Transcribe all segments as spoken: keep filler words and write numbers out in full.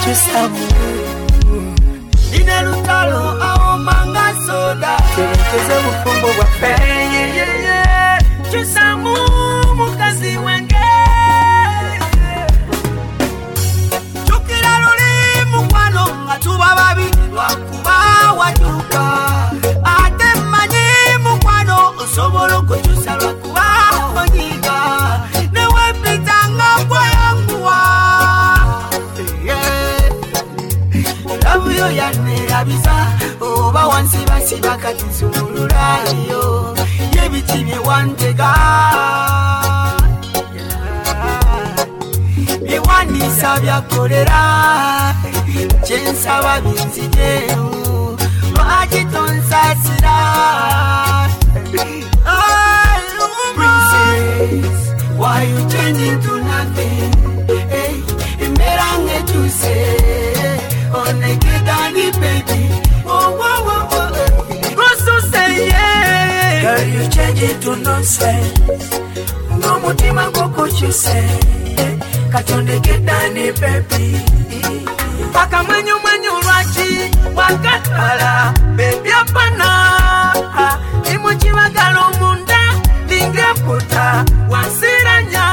chusamu ine lutalo ao manga soda Keze mufumbo wa feye chusamu mukazi wenge chukira luli mukwano atuba babiri lwakuba wajuka ate manyi mukwano osobolo kuchusa lwakuba onyiga newe pitanga kwa yanguwa love yo yanerabiza oba wansi basi bakati sululayo yebiti bye wantega bye wandisa byakolera kyensaba binzijemu lwaki tonsasira princess why you changing to nothing hey imerange to say on a kidani baby oh oh oh oh Rosso say yeah Girl you change it to nonsense No mutima koko chuse Katonde kidani baby Paka manyu manyu lwachi wakatala baby apana Imuchi wagalo munda lingeputa wasiranya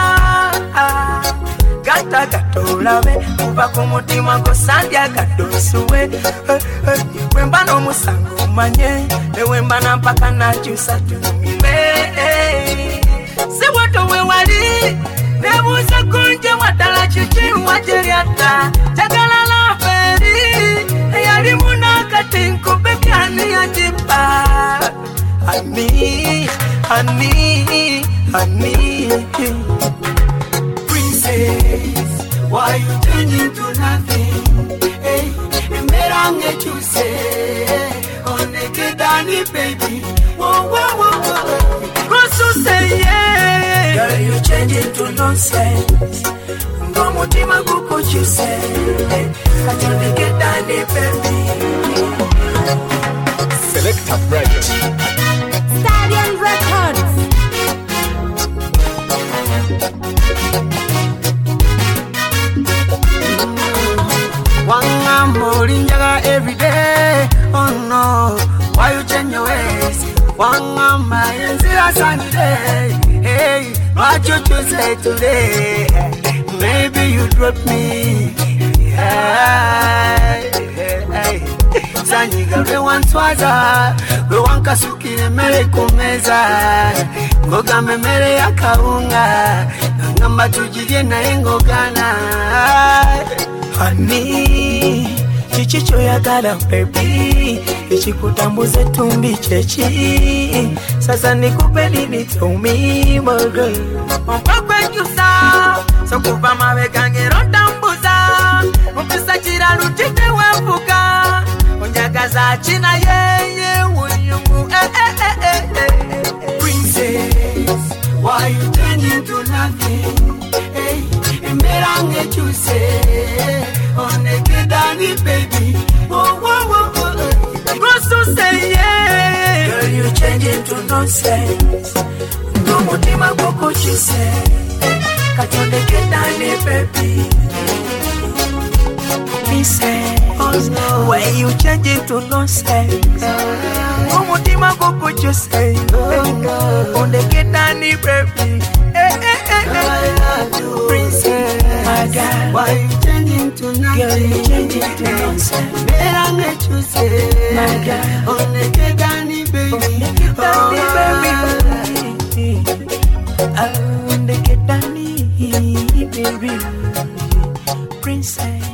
Gata gatolabe kuba ku mutima ngo sandya gadosuwe wemba no musango manye wemba nampaka na chusa tume se wato we wali nebuza kunje watala chichi wajeriata jagala la feri yali munakati nkubekani yajipa Honey, honey, honey Princess, why you turning to nothing? Hey, merange you say, on the kidani baby. Whoa, whoa, whoa, whoa. Rosso say yeah. Girl, you change it to nonsense. Ngo mutima guko chuse. Katonde kidani baby. Selector Project. Stallion Records. Wanga morinjaga every day. Oh no, why you change your ways? Wanga my inzira Sunday. Hey, what you choose today? Maybe you drop me. Hey, hey, hey. Zanyiga we wanswaza we wankasukire mere kumeza ngoga memere yakaunga ngamba tujije na ngogana Honey, chichicho ya gala baby Ichikutambuze tumbi chechi Sasa nikupe nini tumi mogo Mpokwe jusa So kuva maweka ngero tambuza Mpisa chira rutite wefuka Unyagaza china yeye unyungu eh eh eh eh eh Princess, why you turning to nothing? Hey, merange chuse On a kidani baby Oh, oh, oh, oh Rosso say yeah Girl, you change it to nonsense No mutima koko chuse Katonde kidani baby Me say Oh no Why you change it to nonsense No mutima koko chuse On the kidani baby Eh eh eh eh Princess, My God, why you changing to nothing? girl, you change it to nonsense Better make you say, My God, on the kidani baby, Kidani baby I want the kidani baby Princess